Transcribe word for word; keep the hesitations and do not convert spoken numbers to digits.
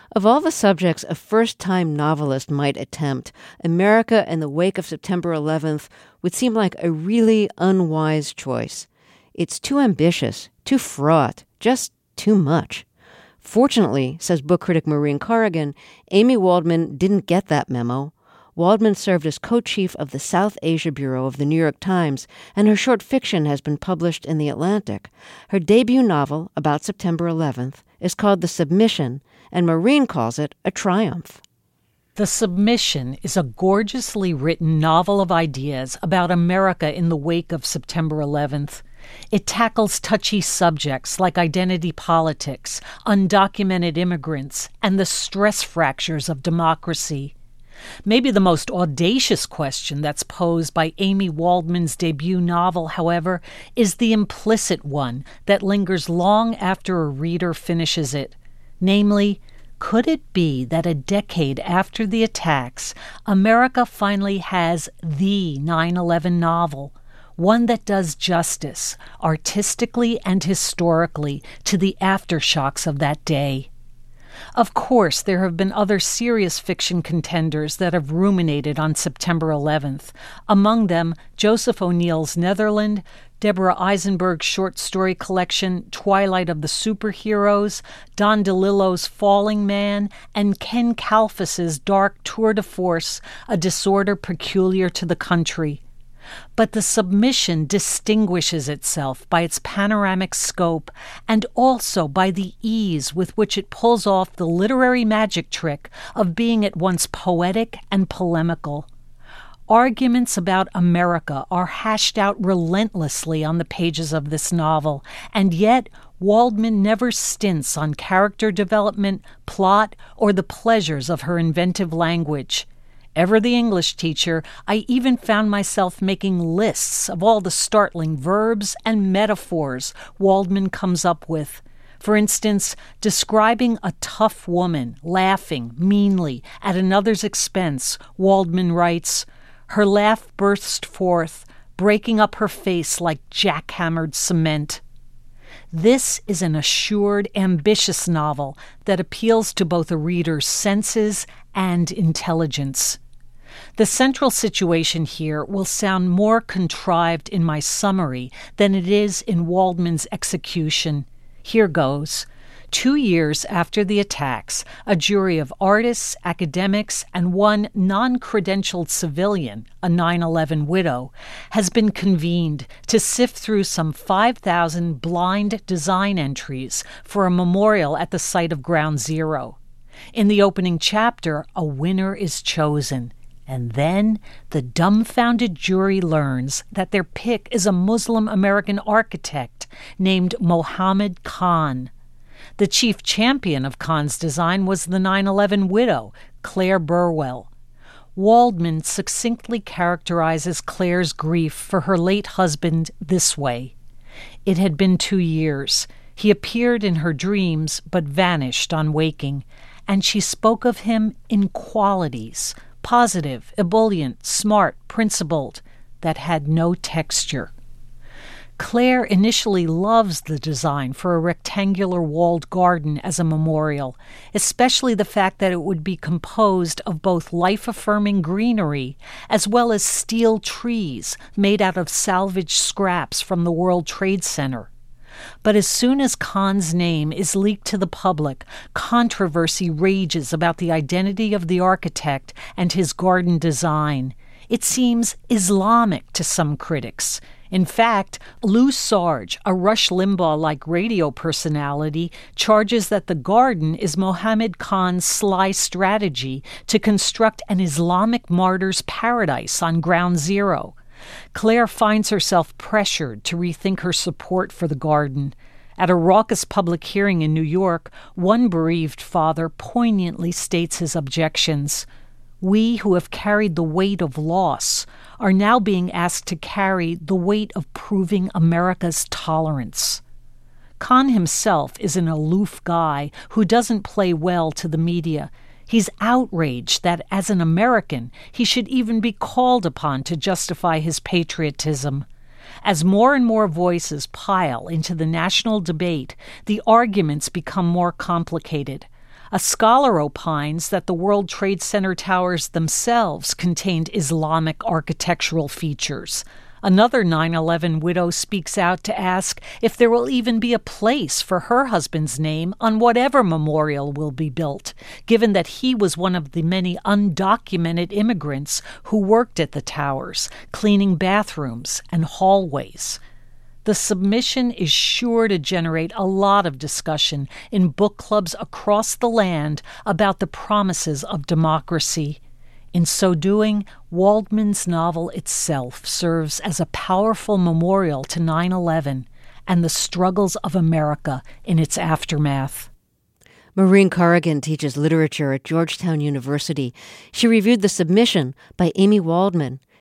Of all the subjects a first-time novelist might attempt, America in the wake of September eleventh would seem like a really unwise choice. It's too ambitious, too fraught, just too much. Fortunately, says book critic Maureen Corrigan, Amy Waldman didn't get that memo. Waldman served as co-chief of the South Asia Bureau of the New York Times, and her short fiction has been published in The Atlantic. Her debut novel, about September eleventh, is called The Submission, and Maureen calls it a triumph. The Submission is a gorgeously written novel of ideas about America in the wake of September eleventh. It tackles touchy subjects like identity politics, undocumented immigrants, and the stress fractures of democracy. Maybe the most audacious question that's posed by Amy Waldman's debut novel, however, is the implicit one that lingers long after a reader finishes it. Namely, could it be that a decade after the attacks, America finally has the nine eleven novel, one that does justice, artistically and historically, to the aftershocks of that day? Of course, there have been other serious fiction contenders that have ruminated on September eleventh, among them Joseph O'Neill's Netherland, Deborah Eisenberg's short story collection Twilight of the Superheroes, Don DeLillo's Falling Man, and Ken Kalfus's dark tour de force, A Disorder Peculiar to the Country. But The Submission distinguishes itself by its panoramic scope and also by the ease with which it pulls off the literary magic trick of being at once poetic and polemical. Arguments about America are hashed out relentlessly on the pages of this novel, and yet Waldman never stints on character development, plot, or the pleasures of her inventive language. Ever the English teacher, I even found myself making lists of all the startling verbs and metaphors Waldman comes up with. For instance, describing a tough woman laughing meanly at another's expense, Waldman writes, "Her laugh burst forth, breaking up her face like jackhammered cement." This is an assured, ambitious novel that appeals to both a reader's senses and intelligence. The central situation here will sound more contrived in my summary than it is in Waldman's execution. Here goes. Two years after the attacks, a jury of artists, academics, and one non-credentialed civilian, a nine eleven widow, has been convened to sift through some five thousand blind design entries for a memorial at the site of Ground Zero. In the opening chapter, a winner is chosen. And then the dumbfounded jury learns that their pick is a Muslim-American architect named Mohammed Khan. The chief champion of Khan's design was the nine eleven widow, Claire Burwell. Waldman succinctly characterizes Claire's grief for her late husband this way. It had been two years. He appeared in her dreams but vanished on waking, and she spoke of him in qualities, positive, ebullient, smart, principled, that had no texture. Claire initially loves the design for a rectangular walled garden as a memorial, especially the fact that it would be composed of both life-affirming greenery as well as steel trees made out of salvaged scraps from the World Trade Center. But as soon as Khan's name is leaked to the public, controversy rages about the identity of the architect and his garden design. It seems Islamic to some critics. In fact, Lou Sarge, a Rush Limbaugh-like radio personality, charges that the garden is Mohammed Khan's sly strategy to construct an Islamic martyr's paradise on Ground Zero. Claire finds herself pressured to rethink her support for the garden. At a raucous public hearing in New York, one bereaved father poignantly states his objections. We who have carried the weight of loss are now being asked to carry the weight of proving America's tolerance. Khan himself is an aloof guy who doesn't play well to the media. He's outraged that, as an American, he should even be called upon to justify his patriotism. As more and more voices pile into the national debate, the arguments become more complicated. A scholar opines that the World Trade Center towers themselves contained Islamic architectural features. Another nine eleven widow speaks out to ask if there will even be a place for her husband's name on whatever memorial will be built, given that he was one of the many undocumented immigrants who worked at the towers, cleaning bathrooms and hallways. The submission is sure to generate a lot of discussion in book clubs across the land about the promises of democracy. In so doing, Waldman's novel itself serves as a powerful memorial to nine eleven and the struggles of America in its aftermath. Maureen Corrigan teaches literature at Georgetown University. She reviewed the submission by Amy Waldman.